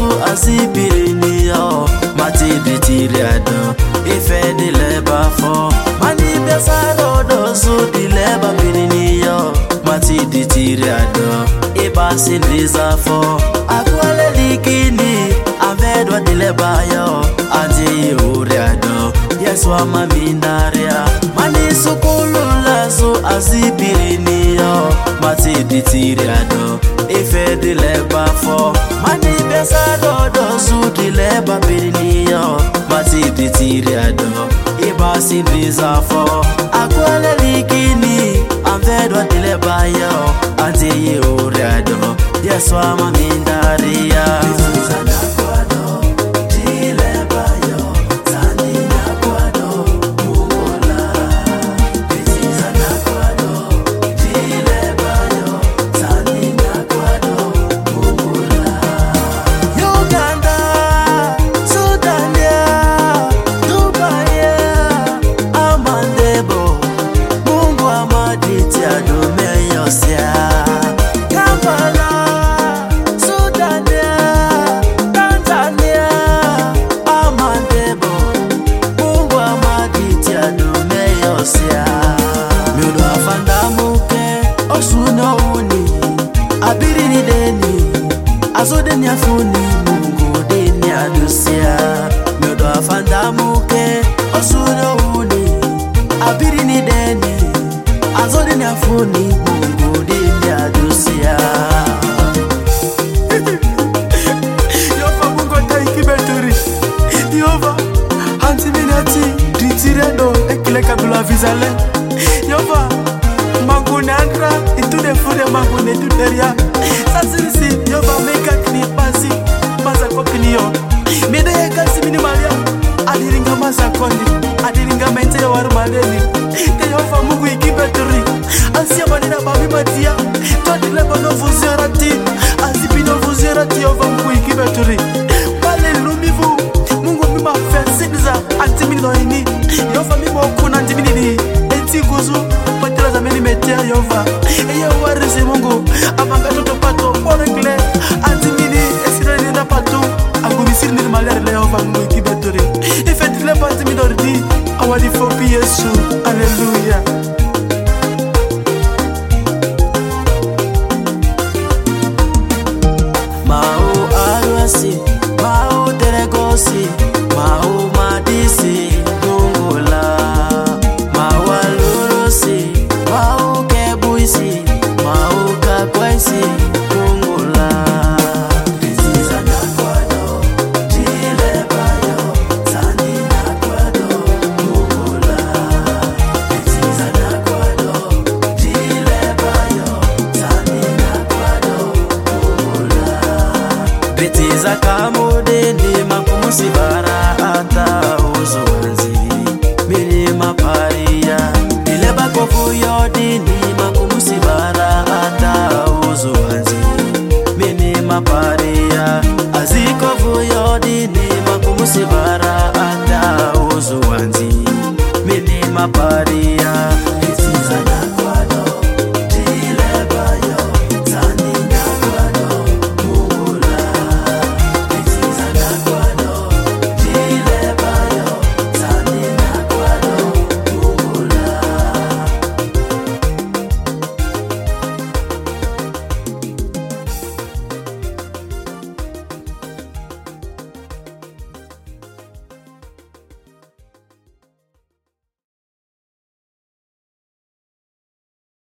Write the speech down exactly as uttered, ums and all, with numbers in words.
asipiri yo mati ditiriado ife di leba fo mani besaro dozu di leba pirini yo mati ditiriado iba sindriza fo akwale likini avedwa di leba yo anti uriado yeswa mamindaria mani sukulu lazu asipiri yo mati ditiriado ife di leba fo mani besaro dozu di leba pirini yo mati ditiriado iba sindriza fo akwale likini avedwa di leba yo anti uriado yeswa mamindaria abiri deni azodeni afuni mungu deni adusia myodo afanda muke osuno uni abiri ni deni azodeni afuni mungu deni adusia Yova mungu taiki beturi Yova hanti minati ditirendo ekile kabula vizale Yova mangu nandra itu de fude mangu ne tuteria sasisi yova meka kni pasi maza kokni yo mede kasi mini maria adiringa maza koni adiringa mente waru maleni te yova mungu ikibeturi asia banina babi matia todile bono vuzerati asipino vuzerati yova mungu ikibeturi pale lumivu mungu mima fensiza antimini noini yova mimo kuna antimini ni eti kuzu patela za meni metea yova eye warisi mungu amanga toto pato orekle antimini esira nina pato angumisiri nini malere le yova mungu ikibeturi ifetile pati midordi awadi fopi yesu alleluia Mau arwasi mau deregosi mau madisi mungula mau alurusi mau kebuisi mau kakwaisi mungula Bitiza nakwado jilebayo tani nakwado mungula Bitiza nakwado jilebayo tani nakwado mungula Bitiza kamode ni makumusi bara ata